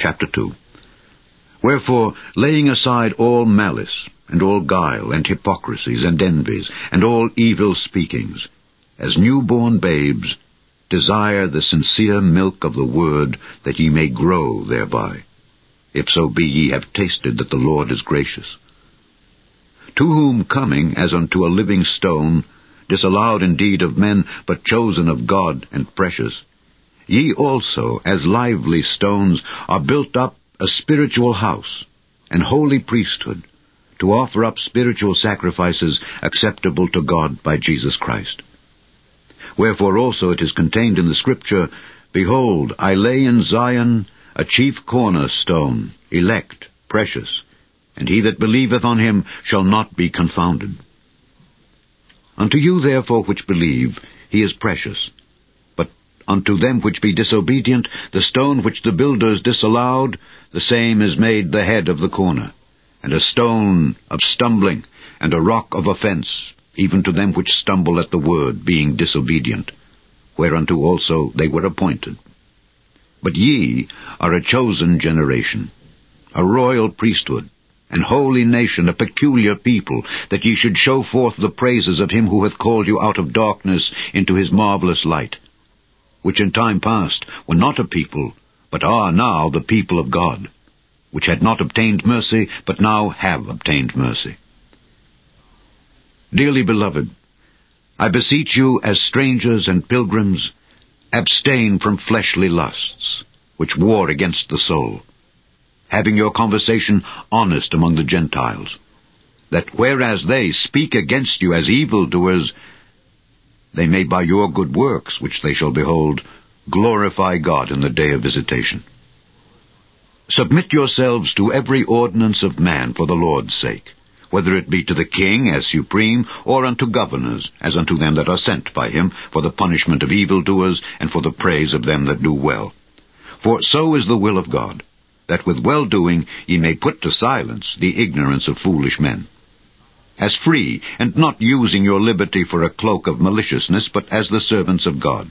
Chapter 2. Wherefore, laying aside all malice, and all guile, and hypocrisies, and envies, and all evil speakings, as newborn babes, desire the sincere milk of the word, that ye may grow thereby, if so be ye have tasted that the Lord is gracious. To whom coming as unto a living stone, disallowed indeed of men, but chosen of God and precious, ye also, as lively stones, are built up a spiritual house, and holy priesthood, to offer up spiritual sacrifices acceptable to God by Jesus Christ. Wherefore also it is contained in the Scripture, Behold, I lay in Zion a chief cornerstone, elect, precious, and he that believeth on him shall not be confounded. Unto you therefore which believe, he is precious. But unto them which be disobedient, the stone which the builders disallowed, the same is made the head of the corner, and a stone of stumbling, and a rock of offense, even to them which stumble at the word, being disobedient, whereunto also they were appointed. But ye are a chosen generation, a royal priesthood, an holy nation, a peculiar people, that ye should show forth the praises of him who hath called you out of darkness into his marvelous light, which in time past were not a people, but are now the people of God, which had not obtained mercy, but now have obtained mercy. Dearly beloved, I beseech you as strangers and pilgrims, abstain from fleshly lusts, which war against the soul, having your conversation honest among the Gentiles, that whereas they speak against you as evildoers, they may by your good works, which they shall behold, glorify God in the day of visitation. Submit yourselves to every ordinance of man for the Lord's sake, whether it be to the king as supreme, or unto governors, as unto them that are sent by him, for the punishment of evildoers, and for the praise of them that do well. For so is the will of God, that with well-doing ye may put to silence the ignorance of foolish men. As free, and not using your liberty for a cloak of maliciousness, but as the servants of God.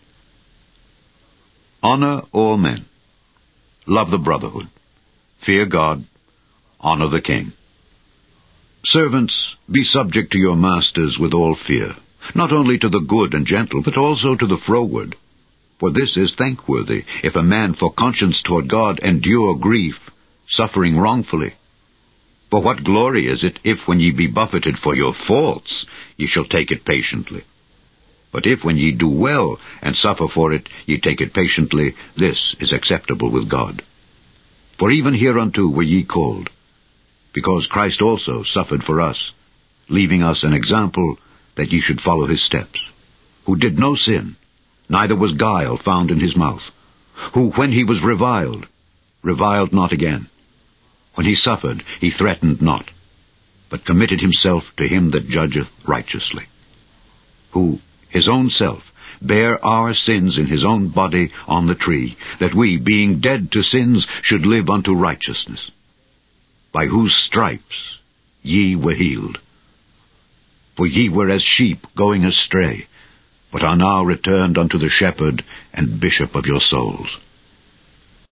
Honor all men. Love the brotherhood. Fear God. Honor the king. Servants, be subject to your masters with all fear, not only to the good and gentle, but also to the froward. For this is thankworthy, if a man for conscience toward God endure grief, suffering wrongfully. For what glory is it, if when ye be buffeted for your faults, ye shall take it patiently? But if when ye do well, and suffer for it, ye take it patiently, this is acceptable with God. For even hereunto were ye called, because Christ also suffered for us, leaving us an example that ye should follow his steps, who did no sin, neither was guile found in his mouth, who, when he was reviled not again. When he suffered, he threatened not, but committed himself to him that judgeth righteously, who, his own self, bare our sins in his own body on the tree, that we, being dead to sins, should live unto righteousness, by whose stripes ye were healed. For ye were as sheep going astray, but are now returned unto the shepherd and bishop of your souls.